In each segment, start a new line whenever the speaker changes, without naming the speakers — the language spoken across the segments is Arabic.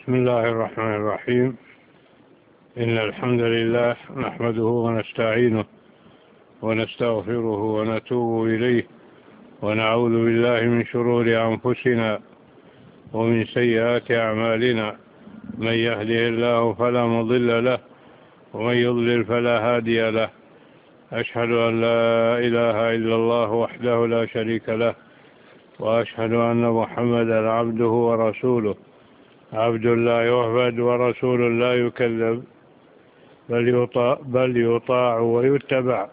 بسم الله الرحمن الرحيم. إن الحمد لله نحمده ونستعينه ونستغفره ونتوب إليه ونعوذ بالله من شرور أنفسنا ومن سيئات أعمالنا. من يهده الله فلا مضل له ومن يضلل فلا هادي له. أشهد أن لا إله إلا الله وحده لا شريك له، وأشهد أن محمدا عبده ورسوله، عبد لا يعبد ورسول لا يكذب، بل يطاع ويتبع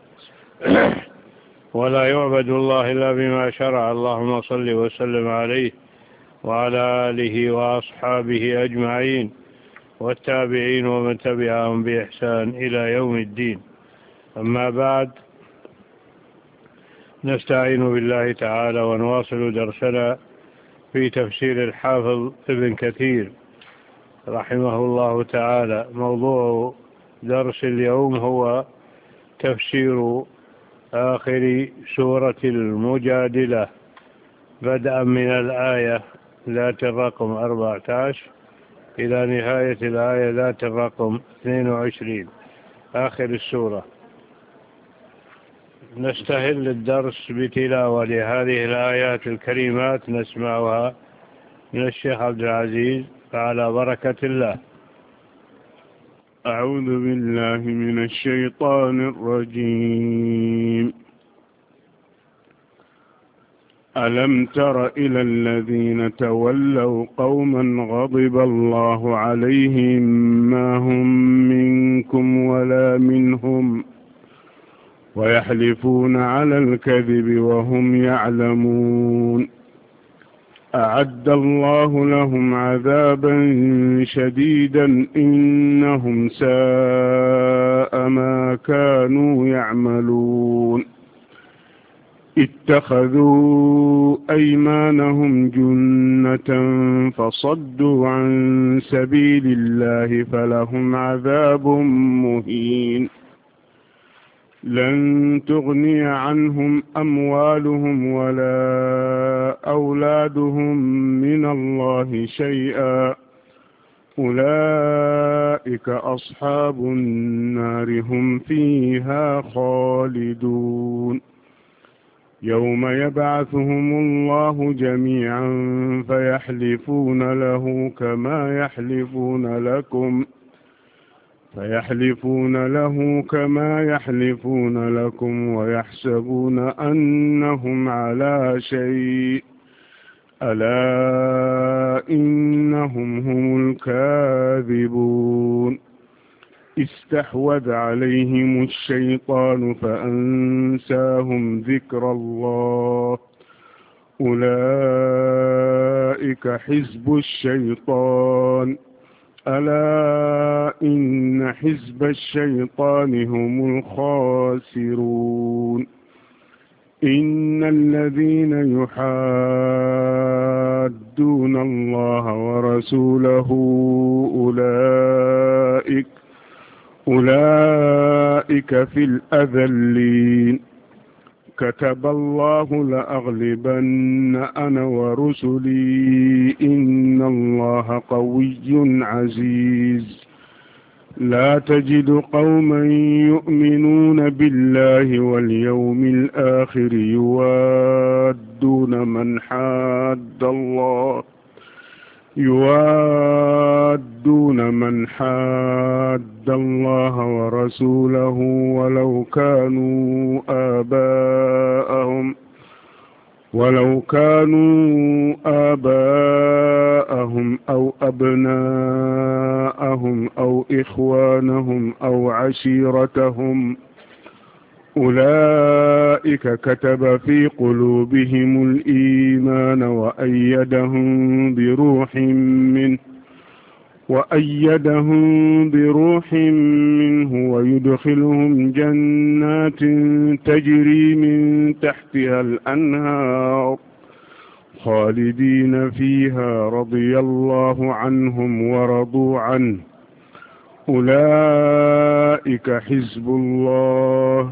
ولا يعبد الله إلا بما شرع. اللهم صل وسلم عليه وعلى آله وأصحابه أجمعين والتابعين ومن تبعهم بإحسان إلى يوم الدين. أما بعد، نستعين بالله تعالى ونواصل درسنا في تفسير الحافظ ابن كثير رحمه الله تعالى. موضوع درس اليوم هو تفسير آخر سورة المجادلة بدءا من الآية ذات الرقم 14 إلى نهاية الآية ذات الرقم 22 آخر السورة. نستهل الدرس بتلاوة لهذه الآيات الكريمات نسمعها من الشيخ عبد العزيز على بركة الله.
أعوذ بالله من الشيطان الرجيم. ألم تر إلى الذين تولوا قوما غضب الله عليهم ما هم منكم ولا منهم ويحلفون على الكذب وهم يعلمون. أعد الله لهم عذابا شديدا إنهم ساء ما كانوا يعملون. اتخذوا أيمانهم جنة فصدوا عن سبيل الله فلهم عذاب مهين. لن تغني عنهم أموالهم ولا أولادهم من الله شيئا. أولئك أصحاب النار هم فيها خالدون. يوم يبعثهم الله جميعا فيحلفون له كما يحلفون لكم ويحسبون أنهم على شيء، ألا إنهم هم الكاذبون. استحوذ عليهم الشيطان فأنساهم ذكر الله. أولئك حزب الشيطان، ألا إن حزب الشيطان هم الخاسرون. إن الذين يحادون الله ورسوله أولئك في الأذلين. كتب الله لأغلبن أنا ورسلي إن الله قوي عزيز. لا تجد قوما يؤمنون بالله واليوم الآخر يوادون من حاد الله ورسوله ولو كانوا آباءهم أو أبناءهم أو إخوانهم أو عشيرتهم. أولئك كتب في قلوبهم الإيمان وأيدهم بروح منه ويدخلهم جنات تجري من تحتها الأنهار خالدين فيها رضي الله عنهم ورضوا عنه. أولئك حزب الله،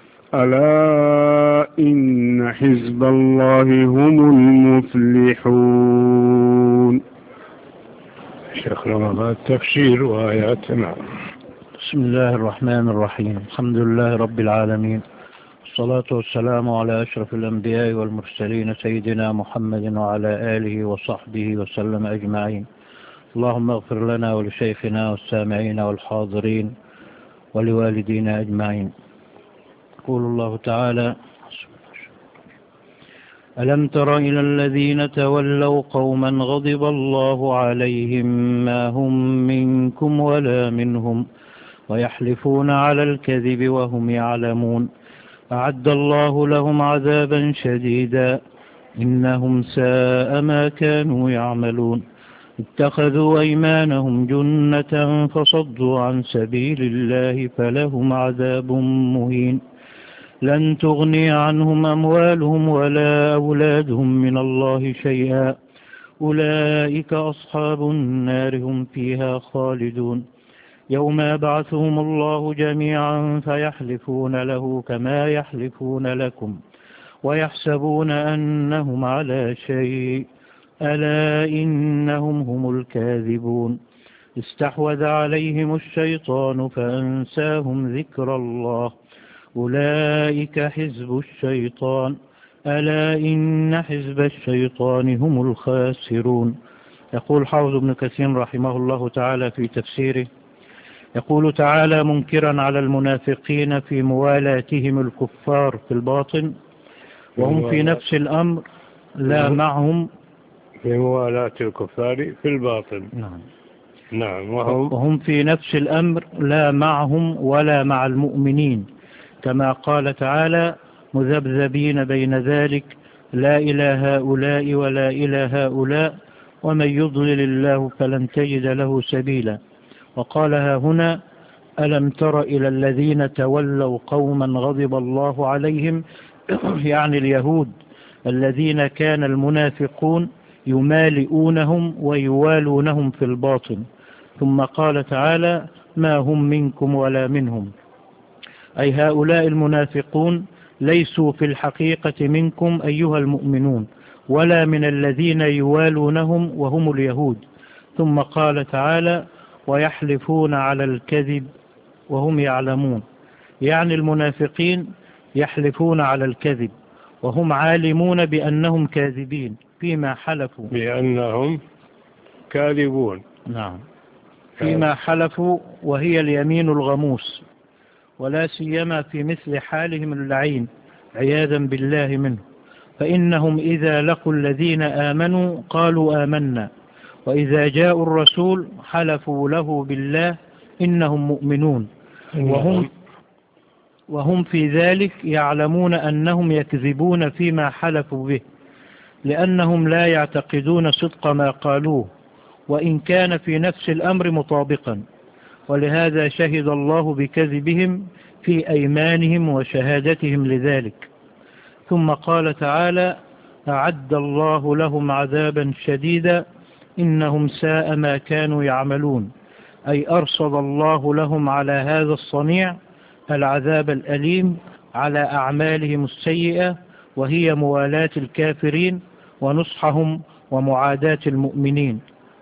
ألا إن حزب الله هم المفلحون.
شيخ رمضان تفسير وآيات. نعم.
بسم الله الرحمن الرحيم. الحمد لله رب العالمين، الصلاة والسلام على أشرف الأنبياء والمرسلين سيدنا محمد وعلى آله وصحبه وسلم أجمعين. اللهم اغفر لنا ولشيخنا والسامعين والحاضرين ولوالدينا أجمعين. يقول الله تعالى: ألم تر إلى الذين تولوا قوما غضب الله عليهم ما هم منكم ولا منهم ويحلفون على الكذب وهم يعلمون أعد الله لهم عذابا شديدا إنهم ساء ما كانوا يعملون اتخذوا أيمانهم جنة فصدوا عن سبيل الله فلهم عذاب مهين لن تغني عنهم أموالهم ولا أولادهم من الله شيئا أولئك أصحاب النار هم فيها خالدون يوم يبعثهم الله جميعا فيحلفون له كما يحلفون لكم ويحسبون أنهم على شيء ألا إنهم هم الكاذبون استحوذ عليهم الشيطان فأنساهم ذكر الله أولئك حزب الشيطان ألا إن حزب الشيطان هم الخاسرون. يقول حافظ ابن كثير رحمه الله تعالى في تفسيره، يقول تعالى منكرا على المنافقين في موالاتهم الكفار في الباطن وهم في نفس الأمر لا معهم
في موالاة الكفار في الباطن. نعم.
وهم في نفس الأمر لا معهم ولا مع المؤمنين كما قال تعالى مذبذبين بين ذلك لا إلى هؤلاء ولا إلى هؤلاء ومن يضلل الله فلن تجد له سبيلا. وقالها هنا ألم تر إلى الذين تولوا قوما غضب الله عليهم يعني اليهود الذين كان المنافقون يمالئونهم ويوالونهم في الباطن. ثم قال تعالى ما هم منكم ولا منهم، أي هؤلاء المنافقون ليسوا في الحقيقة منكم أيها المؤمنون ولا من الذين يوالونهم وهم اليهود. ثم قال تعالى ويحلفون على الكذب وهم يعلمون، يعني المنافقين يحلفون على الكذب وهم عالمون بأنهم كاذبين فيما حلفوا،
بأنهم كاذبون.
نعم، فيما حلفوا وهي اليمين الغموس، ولا سيما في مثل حالهم اللعين عياذا بالله منه، فإنهم إذا لقوا الذين آمنوا قالوا آمنا وإذا جاءوا الرسول حلفوا له بالله إنهم مؤمنون وهم في ذلك يعلمون أنهم يكذبون فيما حلفوا به لأنهم لا يعتقدون صدق ما قالوه وإن كان في نفس الأمر مطابقا، ولهذا شهد الله بكذبهم في أيمانهم وشهادتهم لذلك. ثم قال تعالى أعد الله لهم عذابا شديدا إنهم ساء ما كانوا يعملون، أي أرصد الله لهم على هذا الصنيع العذاب الأليم على أعمالهم السيئة وهي موالاة الكافرين ونصحهم ومعاداة المؤمنين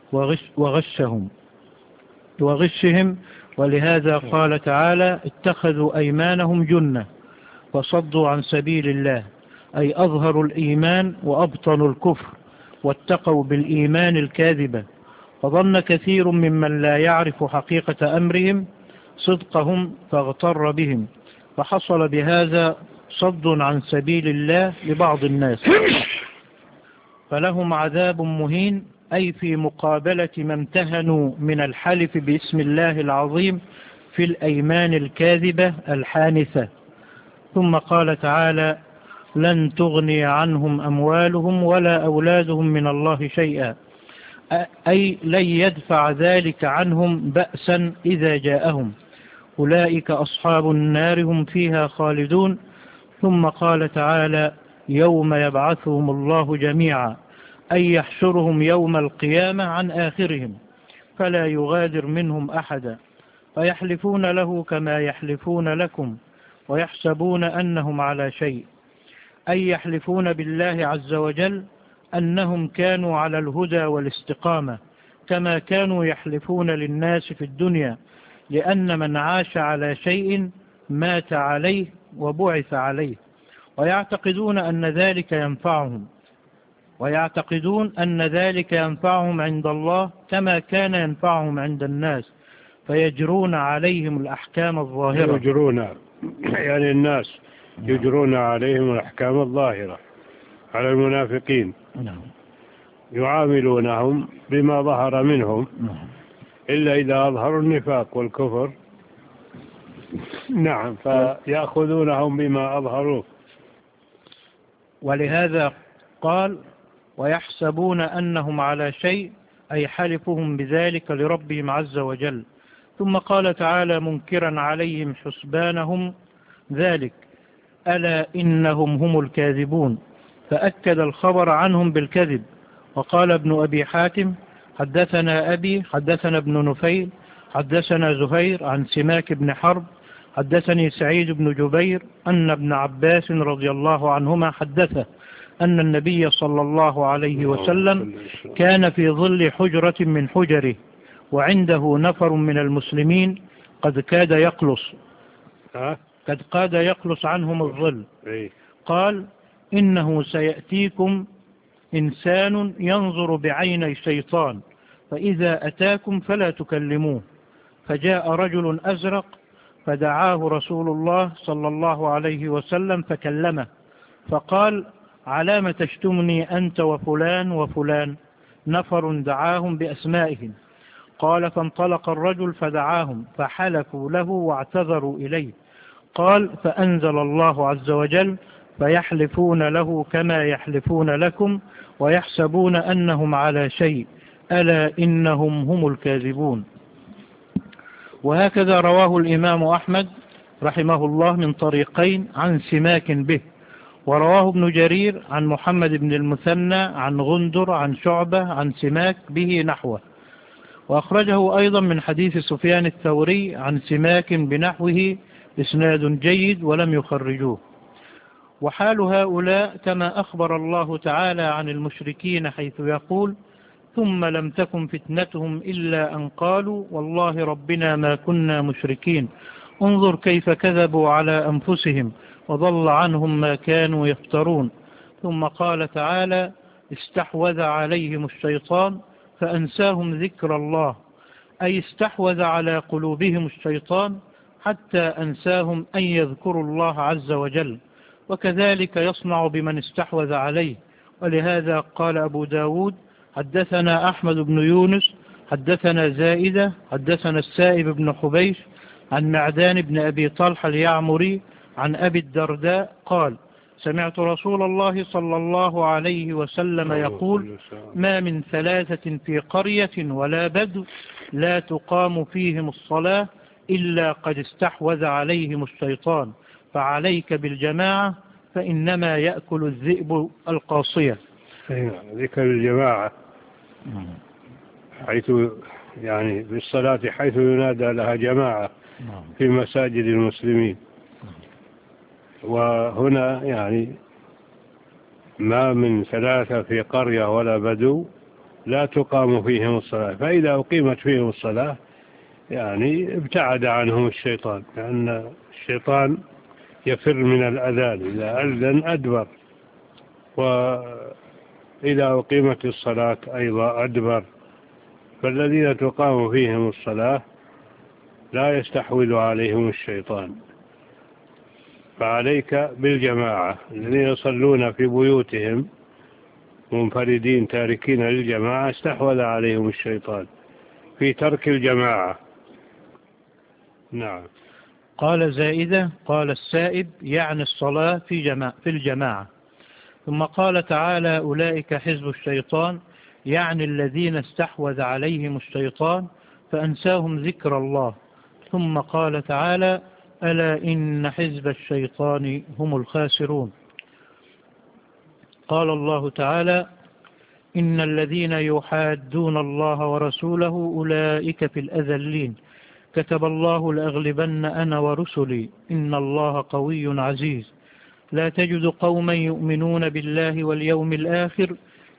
وغشهم. ولهذا قال تعالى اتخذوا أيمانهم جنة وصدوا عن سبيل الله، أي أظهروا الإيمان وأبطنوا الكفر واتقوا بالإيمان الكاذبة، فظن كثير ممن لا يعرف حقيقة أمرهم صدقهم فاغتر بهم، فحصل بهذا صد عن سبيل الله لبعض الناس، فلهم عذاب مهين، أي في مقابلة ما امتهنوا من الحلف باسم الله العظيم في الأيمان الكاذبة الحانثة. ثم قال تعالى لن تغني عنهم أموالهم ولا أولادهم من الله شيئا، أي لن يدفع ذلك عنهم بأسا إذا جاءهم، أولئك أصحاب النار هم فيها خالدون. ثم قال تعالى يوم يبعثهم الله جميعا، أي يحشرهم يوم القيامة عن آخرهم فلا يغادر منهم أحدا، فيحلفون له كما يحلفون لكم ويحسبون أنهم على شيء، أي يحلفون بالله عز وجل أنهم كانوا على الهدى والاستقامة كما كانوا يحلفون للناس في الدنيا، لأن من عاش على شيء مات عليه وبعث عليه، ويعتقدون أن ذلك ينفعهم عند الله كما كان ينفعهم عند الناس، فيجرون عليهم الأحكام الظاهرة.
يعني الناس يجرون عليهم الأحكام الظاهرة على المنافقين، يعاملونهم بما ظهر منهم إلا إذا أظهروا النفاق والكفر، نعم، فيأخذونهم بما أظهروه.
ولهذا قال: ويحسبون أنهم على شيء، أي حلفهم بذلك لربهم عز وجل. ثم قال تعالى منكرا عليهم حسبانهم ذلك: ألا إنهم هم الكاذبون، فأكد الخبر عنهم بالكذب. وقال ابن أبي حاتم: حدثنا أبي حدثنا ابن نفيل حدثنا زهير عن سماك بن حرب حدثني سعيد بن جبير أن ابن عباس رضي الله عنهما حدثه أن النبي صلى الله عليه وسلم كان في ظل حجرة من حجره، وعنده نفر من المسلمين قد كاد يقلص عنهم الظل. قال: إنه سيأتيكم إنسان ينظر بعيني شيطان، فإذا أتاكم فلا تكلموه. فجاء رجل أزرق فدعاه رسول الله صلى الله عليه وسلم فكلمه، فقال: علام تشتمني أنت وفلان وفلان؟ نفر دعاهم بأسمائهم. قال: فانطلق الرجل فدعاهم فحلفوا له واعتذروا إليه. قال: فأنزل الله عز وجل: فيحلفون له كما يحلفون لكم ويحسبون أنهم على شيء، ألا إنهم هم الكاذبون. وهكذا رواه الإمام أحمد رحمه الله من طريقين عن سماك به، ورواه ابن جرير عن محمد بن المثنى عن غندر عن شعبة عن سماك به نحوه، وأخرجه أيضا من حديث سفيان الثوري عن سماك بنحوه إسناد جيد ولم يخرجوه. وحال هؤلاء كما أخبر الله تعالى عن المشركين حيث يقول: ثم لم تكن فتنتهم إلا أن قالوا والله ربنا ما كنا مشركين، انظر كيف كذبوا على أنفسهم وضل عنهم ما كانوا يفترون. ثم قال تعالى: استحوذ عليهم الشيطان فأنساهم ذكر الله، أي استحوذ على قلوبهم الشيطان حتى أنساهم أن يذكروا الله عز وجل، وكذلك يصنع بمن استحوذ عليه. ولهذا قال أبو داود: حدثنا أحمد بن يونس حدثنا زائدة حدثنا السائب بن حبيش عن معدان بن أبي طلحة اليعمري عن أبي الدرداء قال: سمعت رسول الله صلى الله عليه وسلم يقول: ما من ثلاثة في قرية ولا بدو لا تقام فيهم الصلاة إلا قد استحوذ عليهم الشيطان، فعليك بالجماعة فإنما يأكل الذئب القاصية.
ذكر الجماعة حيث يعني بالصلاة حيث ينادى لها جماعة في مساجد المسلمين. وهنا يعني ما من ثلاثة في قرية ولا بدو لا تقام فيهم الصلاة، فإذا أقيمت فيهم الصلاة يعني ابتعد عنهم الشيطان، لأن الشيطان يفر من الأذان، إذا أذن أدبر، وإذا أقيمت الصلاة أيضا أدبر. فالذين تقام فيهم الصلاة لا يستحوذ عليهم الشيطان، فعليك بالجماعة. الذين يصلون في بيوتهم منفردين تاركين للجماعة استحوذ عليهم الشيطان في ترك الجماعة. نعم.
قال زائدة قال السائب يعني الصلاة في الجماعة. ثم قال تعالى: أولئك حزب الشيطان، يعني الذين استحوذ عليهم الشيطان فأنساهم ذكر الله. ثم قال تعالى: ألا إن حزب الشيطان هم الخاسرون. قال الله تعالى: إن الذين يحادون الله ورسوله أولئك في الأذلين، كتب الله لأغلبن أنا ورسلي إن الله قوي عزيز. لا تجد قوما يؤمنون بالله واليوم الآخر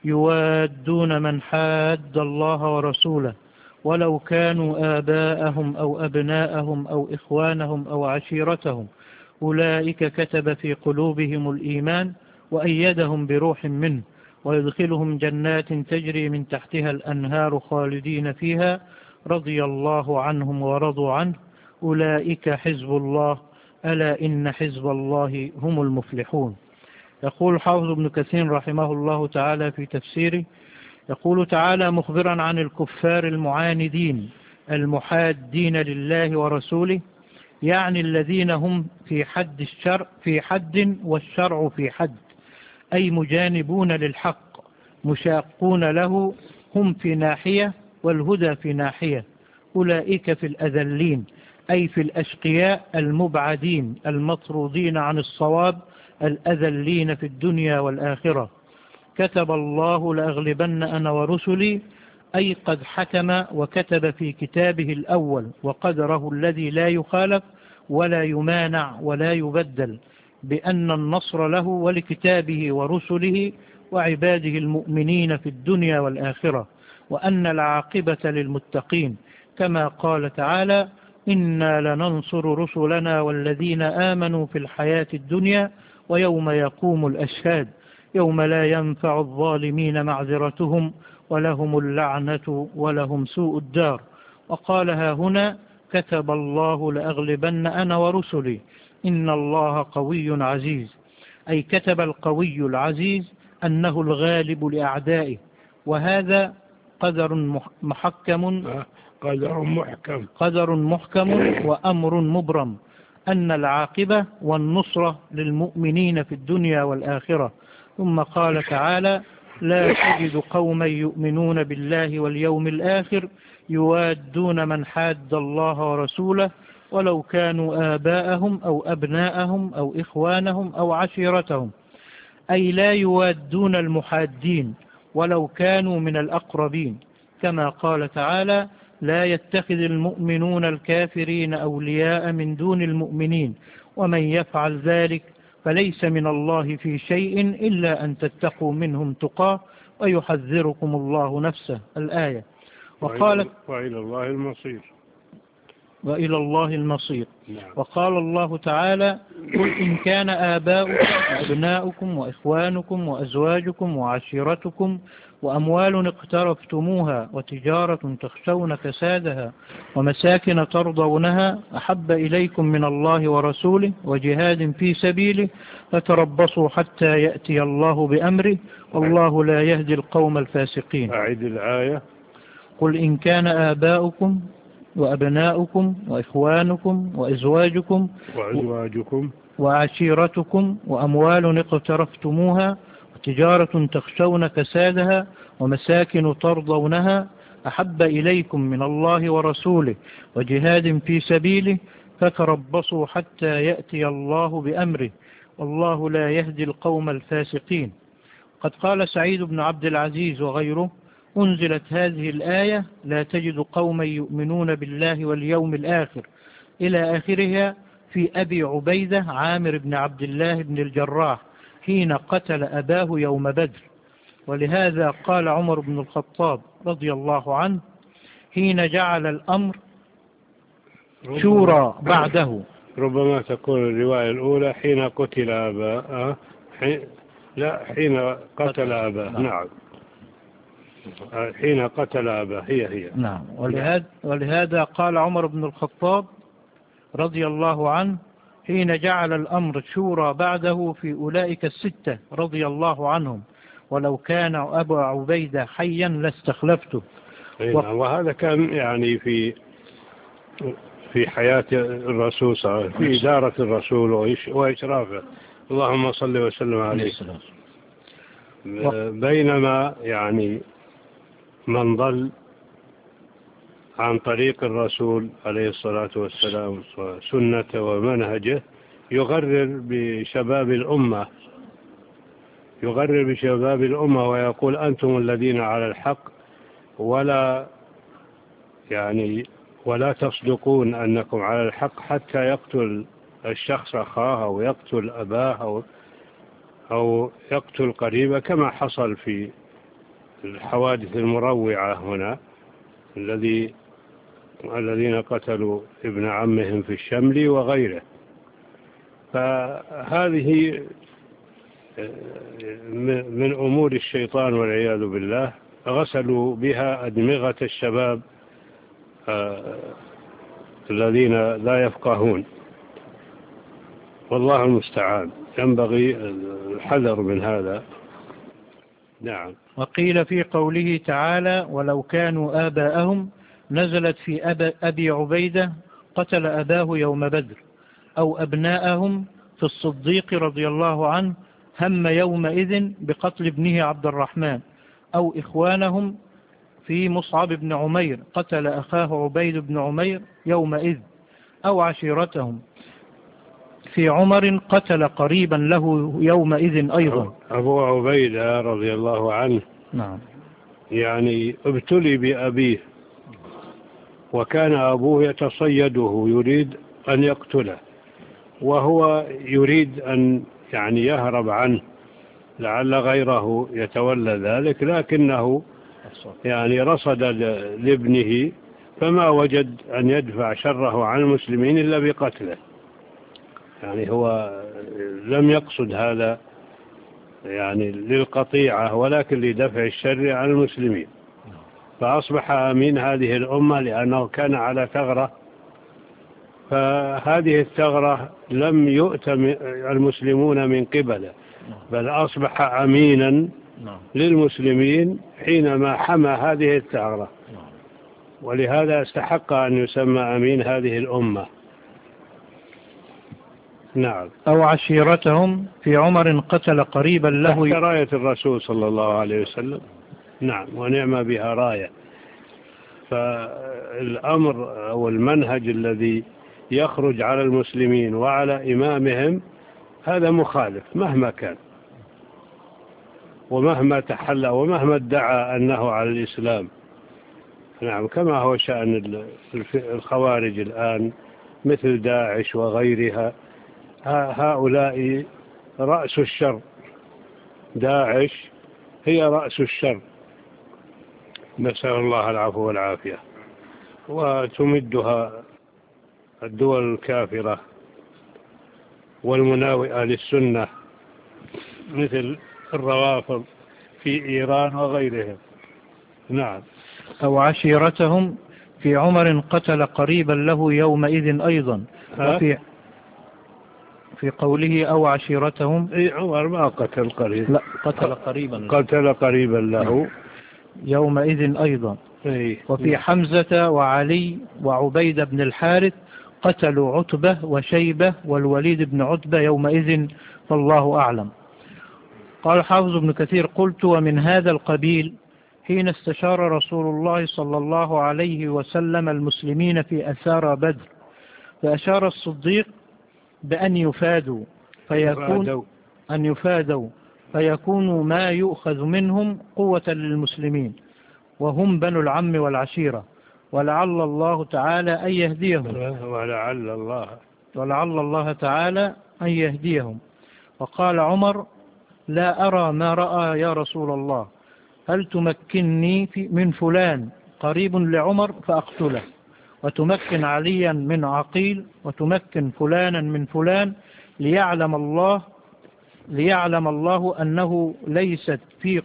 يوادون من حاد الله ورسوله ولو كانوا آباءهم أو أبناءهم أو إخوانهم أو عشيرتهم أولئك كتب في قلوبهم الإيمان وأيدهم بروح منه ويدخلهم جنات تجري من تحتها الأنهار خالدين فيها رضي الله عنهم ورضوا عنه أولئك حزب الله ألا إن حزب الله هم المفلحون. يقول حافظ ابن كثير رحمه الله تعالى في تفسيره، يقول تعالى مخبرا عن الكفار المعاندين المحادين لله ورسوله، يعني الذين هم في حد الشرع في حد والشرع في حد، أي مجانبون للحق مشاقون له، هم في ناحية والهدى في ناحية. أولئك في الأذلين أي في الأشقياء المبعدين المطرودين عن الصواب الأذلين في الدنيا والآخرة. كتب الله لأغلبن أنا ورسلي، أي قد حكم وكتب في كتابه الأول وقدره الذي لا يخالف ولا يمانع ولا يبدل بأن النصر له ولكتابه ورسله وعباده المؤمنين في الدنيا والآخرة، وأن العاقبة للمتقين، كما قال تعالى إنا لننصر رسلنا والذين آمنوا في الحياة الدنيا ويوم يقوم الأشهاد يوم لا ينفع الظالمين معذرتهم ولهم اللعنة ولهم سوء الدار. وقالها هنا كتب الله لأغلبن أنا ورسلي إن الله قوي عزيز، أي كتب القوي العزيز أنه الغالب لأعدائه، وهذا قدر محكم وأمر مبرم أن العاقبة والنصرة للمؤمنين في الدنيا والآخرة. ثم قال تعالى لا تجد قوما يؤمنون بالله واليوم الآخر يوادون من حاد الله ورسوله ولو كانوا آباءهم أو أبناءهم أو إخوانهم أو عشيرتهم، أي لا يوادون المحادين ولو كانوا من الأقربين، كما قال تعالى لا يتخذ المؤمنون الكافرين أولياء من دون المؤمنين ومن يفعل ذلك فليس من الله في شيء إلا أن تتقوا منهم تقاه ويحذركم الله نفسه. الآية. وقال وإلى الله المصير. وقال الله تعالى قل إن كان آباؤكم وأبناؤكم وإخوانكم وأزواجكم وعشيرتكم وأموال اقترفتموها وتجارة تخشون كسادها ومساكن ترضونها أحب إليكم من الله ورسوله وجهاد في سبيله فتربصوا حتى يأتي الله بأمره والله لا يهدي القوم الفاسقين.
أعيد الآية.
قل إن كان آباؤكم وأبناؤكم وإخوانكم وأزواجكم وعشيرتكم وأموال اقترفتموها وتجارة تخشون كسادها ومساكن ترضونها أحب إليكم من الله ورسوله وجهاد في سبيله فتربصوا حتى يأتي الله بأمره والله لا يهدي القوم الفاسقين. قد قال سعيد بن عبد العزيز وغيره أنزلت هذه الآية لا تجد قوما يؤمنون بالله واليوم الآخر إلى آخرها في أبي عبيدة عامر بن عبد الله بن الجراح حين قتل أباه يوم بدر. ولهذا قال عمر بن الخطاب رضي الله عنه حين جعل الأمر شورى بعده.
ربما تكون الرواية الأولى حين قتل أباه حين قتل أباه. نعم حين قتل أباه هي.
نعم. ولهذا قال عمر بن الخطاب رضي الله عنه حين جعل الأمر شورى بعده في أولئك الستة رضي الله عنهم ولو كان أبو عبيدة حيا لاستخلفته.
وهذا كان يعني في حياة الرسول في إدارة الرسول وإشرافه اللهم صل وسلم عليه. بينما يعني من ضل عن طريق الرسول عليه الصلاة والسلام وسنته ومنهجه يغرر بشباب الأمة ويقول أنتم الذين على الحق ولا تصدقون أنكم على الحق حتى يقتل الشخص أخاه أو يقتل أباه أو يقتل قريبه كما حصل في الحوادث المروعة هنا الذين قتلوا ابن عمهم في الشمل وغيره. فهذه من أمور الشيطان والعياذ بالله، غسلوا بها أدمغة الشباب الذين لا يفقهون، والله المستعان. ينبغي الحذر من هذا. نعم.
وقيل في قوله تعالى ولو كانوا آباءهم نزلت في أبي عبيدة قتل أباه يوم بدر، أو أبناءهم في الصديق رضي الله عنه هم يومئذ بقتل ابنه عبد الرحمن، أو إخوانهم في مصعب بن عمير قتل أخاه عبيد بن عمير يومئذ، أو عشيرتهم في عمر قتل قريبا له يومئذ أيضا.
أبو عبيدة رضي الله عنه
نعم
يعني ابتلي بأبيه، وكان أبوه يتصيده يريد أن يقتله، وهو يريد أن يعني يهرب عنه لعل غيره يتولى ذلك، لكنه يعني رصد لابنه فما وجد أن يدفع شره عن المسلمين إلا بقتله. يعني هو لم يقصد هذا يعني للقطيعة، ولكن لدفع الشر عن المسلمين، فأصبح أمين هذه الأمة لأنه كان على ثغرة، فهذه الثغرة لم يؤت المسلمون من قبله، بل أصبح أمينا للمسلمين حينما حمى هذه الثغرة، ولهذا استحق أن يسمى أمين هذه الأمة. نعم.
أو عشيرتهم في عمر قتل قريبا له
تحت راية الرسول صلى الله عليه وسلم. نعم، ونعم بها راية. فالأمر أو المنهج الذي يخرج على المسلمين وعلى إمامهم هذا مخالف مهما كان ومهما تحلى ومهما ادعى أنه على الإسلام. نعم، كما هو شأن الخوارج الآن مثل داعش وغيرها، هؤلاء رأس الشر. داعش هي رأس الشر، نسأل الله العفو والعافية، وتمدها الدول الكافرة والمناوئة للسنة مثل الروافض في إيران وغيرهم. نعم.
أو عشيرتهم في عمر قتل قريبا له يومئذ أيضا. في قوله أو عشيرتهم،
عمر ما قتل قريب،
لا قتل قريبا
له
يومئذ أيضا. وفي حمزة وعلي وعبيد بن الحارث قتلوا عتبة وشيبة والوليد بن عتبة يومئذ، فالله أعلم. قال حافظ ابن كثير قلت ومن هذا القبيل حين استشار رسول الله صلى الله عليه وسلم المسلمين في أسارى بدر، فأشار الصديق بأن يفادوا فيكون ما يؤخذ منهم قوة للمسلمين، وهم بنو العم والعشيرة، ولعل الله تعالى أن يهديهم ولعل الله تعالى أن يهديهم. وقال عمر لا أرى ما رأى يا رسول الله، هل تمكنني من فلان قريب لعمر فأقتله، وتمكن عليا من عقيل، وتمكن فلانا من فلان، ليعلم الله أنه ليست في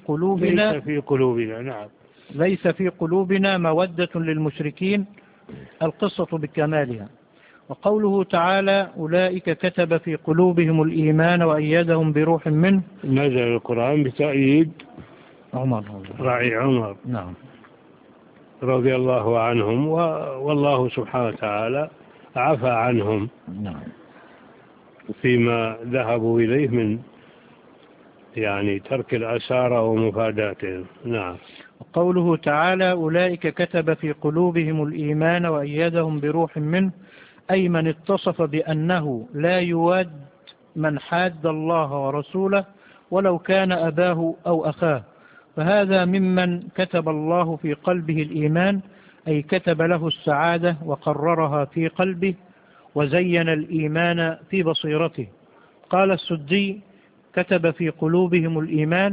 قلوبنا مودة للمشركين، القصة بكمالها. وقوله تعالى أولئك كتب في قلوبهم الإيمان وأيدهم بروح منه،
نزل القرآن بتأييد
راعي
عمر
نعم
رضي الله عنهم، والله سبحانه وتعالى عفى عنهم
نعم
فيما ذهبوا إليه من يعني ترك الأسارى ومفاداتهم. نعم.
وقوله تعالى أولئك كتب في قلوبهم الإيمان وأيدهم بروح منه، أي من اتصف بأنه لا يواد من حاد الله ورسوله ولو كان أباه أو أخاه، فهذا ممن كتب الله في قلبه الإيمان، أي كتب له السعادة وقررها في قلبه وزين الإيمان في بصيرته. قال السدي كتب في قلوبهم الإيمان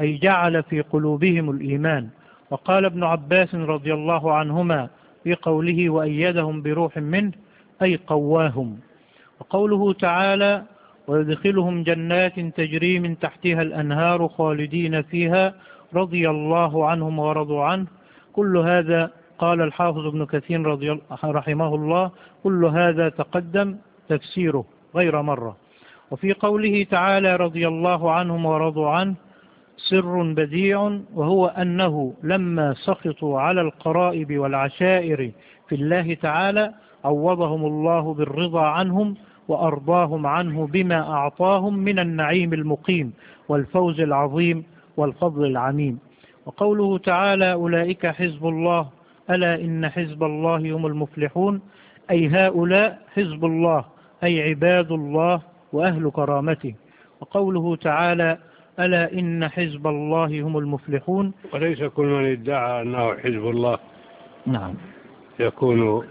أي جعل في قلوبهم الإيمان. وقال ابن عباس رضي الله عنهما في قوله وأيدهم بروح منه أي قواهم. وقوله تعالى ويدخلهم جنات تجري من تحتها الأنهار خالدين فيها رضي الله عنهم ورضوا عنه. كل هذا قال الحافظ ابن كثير رحمه الله كل هذا تقدم تفسيره غير مرة. وفي قوله تعالى رضي الله عنهم ورضوا عنه سر بديع، وهو أنه لما سخطوا على القرائب والعشائر في الله تعالى عوضهم الله بالرضا عنهم وأرضاهم عنه بما أعطاهم من النعيم المقيم والفوز العظيم والفضل العميم. وقوله تعالى أولئك حزب الله ألا إن حزب الله هم المفلحون، أي هؤلاء حزب الله أي عباد الله وأهل كرامته. وقوله تعالى ألا إن حزب الله هم المفلحون،
وليس كل من ادعى أنه حزب الله
نعم
يكون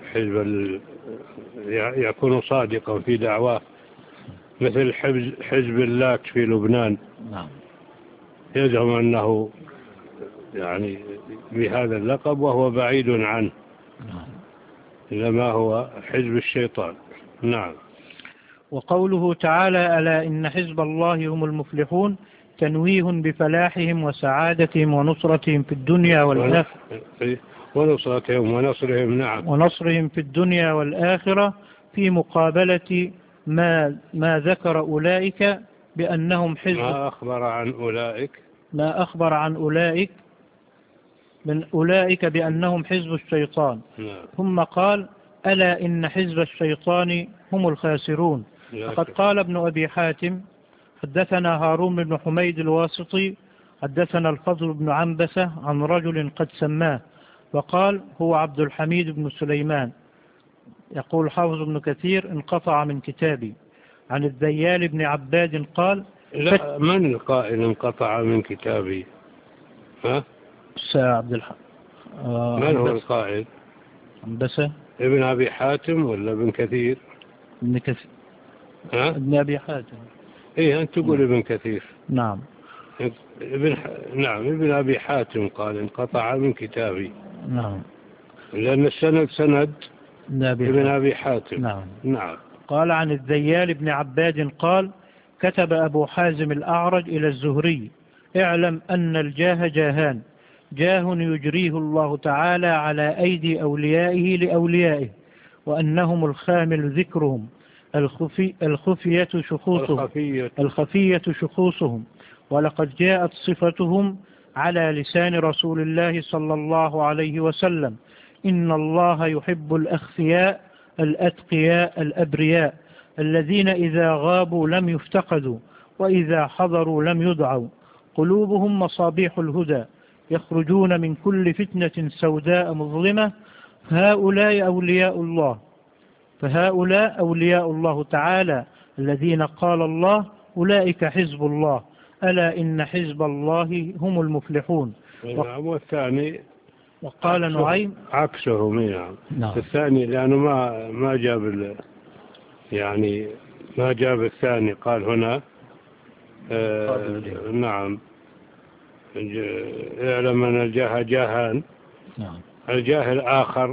يكون صادقا في دعواه، مثل حزب اللات في لبنان،
نعم
يزعم أنه يعني بهذا اللقب وهو بعيد عنه، إنما هو حزب الشيطان. نعم.
وقوله تعالى ألا إن حزب الله هم المفلحون تنويه بفلاحهم وسعادتهم ونصرتهم في الدنيا والآخرة،
ونصرتهم ونصرهم، نعم،
ونصرهم في الدنيا والآخرة، في مقابلة ما ذكر أولئك بأنهم حزب
ما أخبر عن أولئك،
لا أخبر عن أولئك من أولئك بأنهم حزب الشيطان.
نعم.
ثم قال ألا إن حزب الشيطان هم الخاسرون. فقد قال ابن أبي حاتم حدثنا هارون بن حميد الواسطي حدثنا الفضل بن عنبسة عن رجل قد سماه، وقال هو عبد الحميد بن سليمان. يقول حافظ ابن كثير انقطع من كتابي. عن الذيال بن عباد قال
لا، من القائل انقطع من كتابي؟ ها؟
عبد
من هو القائل؟
عنبسة
ابن أبي حاتم ولا ابن كثير؟
ابن كثير.
ها؟
ابن أبي حاتم.
إيه أنت تقول ابن كثير.
نعم.
نعم ابن أبي حاتم قال انقطع من كتابي.
نعم.
لأن السند سند ابن أبي حاتم.
نعم.
نعم.
قال عن الذيال بن عباد قال كتب أبو حازم الأعرج إلى الزهري اعلم أن الجاه جاهان، جاه يجريه الله تعالى على أيدي أوليائه لأوليائه، وأنهم الخامل ذكرهم الخفية شخوصهم، ولقد جاءت صفتهم على لسان رسول الله صلى الله عليه وسلم إن الله يحب الأخفياء الأتقياء الأبرياء الذين إذا غابوا لم يفتقدوا وإذا حضروا لم يدعوا، قلوبهم مصابيح الهدى يخرجون من كل فتنة سوداء مظلمة، فهؤلاء أولياء الله تعالى الذين قال الله أولئك حزب الله ألا إن حزب الله هم المفلحون.
والثاني
وقال نعيم
عكسه. نعم. الثاني لأنه ما جاب يعني ما جاب الثاني، قال هنا نعم اعلم أن الجاه جاهان.
نعم.
الجاه الآخر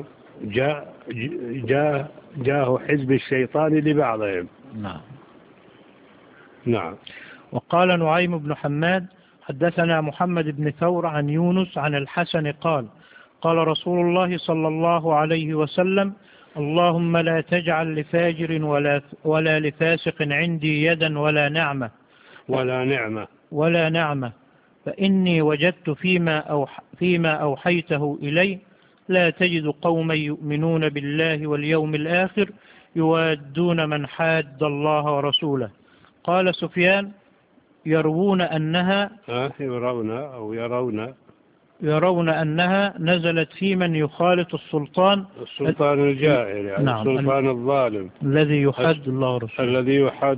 جاه حزب الشيطان لبعضهم.
نعم.
نعم.
وقال نعيم بن حماد حدثنا محمد بن ثور عن يونس عن الحسن قال قال رسول الله صلى الله عليه وسلم اللهم لا تجعل لفاجر ولا لفاسق عندي يدا ولا نعمة فإني وجدت فيما أوحيته إلي لا تجد قوما يؤمنون بالله واليوم الآخر يوادون من حاد الله ورسوله. قال سفيان يرون أنها نزلت في من يخالط السلطان
الجائر، يعني نعم. السلطان الظالم
الذي يحاد الله ورسوله،
الذي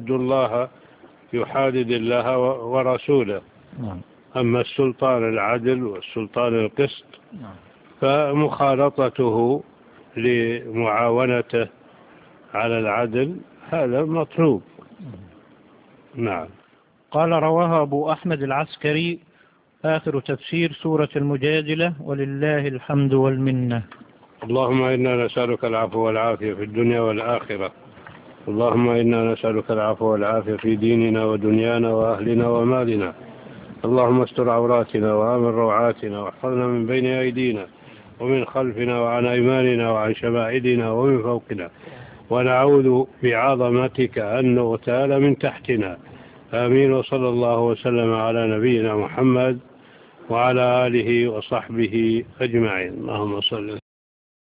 يحادد الله ورسوله.
نعم.
أما السلطان العدل والسلطان القسط
نعم.
فمخالطته لمعاونته على العدل هذا مطلوب. نعم.
قال رواها أبو أحمد العسكري آخر تفسير سورة المجادلة، ولله الحمد والمنة.
اللهم إنا نسألك العفو والعافية في الدنيا والآخرة. اللهم إنا نسألك العفو والعافية في ديننا ودنيانا وأهلنا ومالنا. اللهم استر عوراتنا وآمن روعاتنا، واحفظنا من بين أيدينا ومن خلفنا وعن أيماننا وعن شمائلنا ومن فوقنا، ونعوذ بعظمتك أن نغتال من تحتنا. آمين. وصلى الله وسلم على نبينا محمد وعلى آله وصحبه أجمعين. اللهم صل